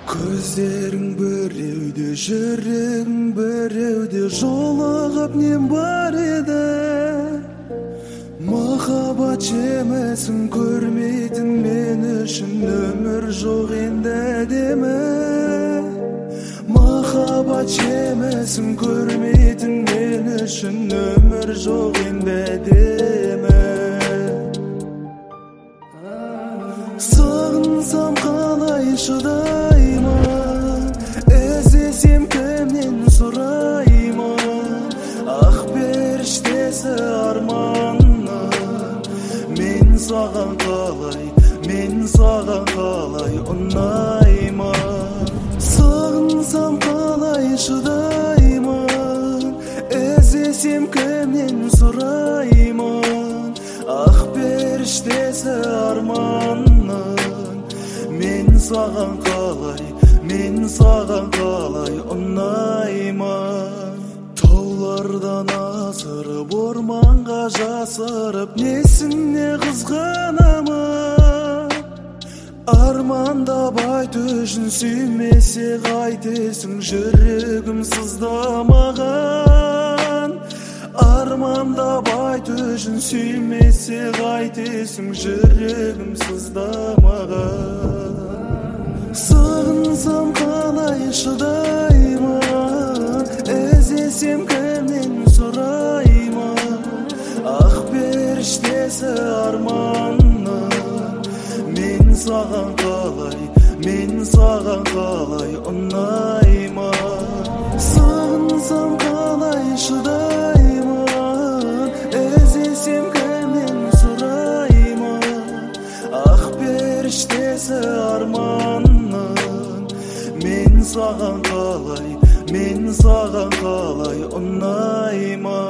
Көздерің біреуде, жүрегің біреуде, жолығып нем бар еді. Махаббат жемесін көрмейтін мен үшін өмір жоқ енді әдемі. Махаббат жемесін көрмейтін мен үшін өмір жоқ енді әдемі. Сағынсам қалай шыдаймын, іздесем кімнен сұраймын. Ақ періштесі арманның, мен саған қалай ұнаймын. Сағынсам қалай шыдаймын, іздесем кімнен сұраймын. Ақ періштесі арманның, мен саған қалай ұнаймын. Таулардан асырып, орманға жасырып, несіне қызғанамын. Армандап айту үшін сүймесе қайтесің, жүрегім сыздамаған. Армандап айту үшін сүймесе қайтесің, жүрегім сыздамаған. Сағынсам қалай шыдаймын, іздесем кімнен сұраймын. Ақ періштесі арманның, мен саған қалай ұнаймын. Сағынсам қалай шыдаймын, іздесем кімнен сұраймын. Ақ періштесі арманның, мен саған қалай ұнаймын.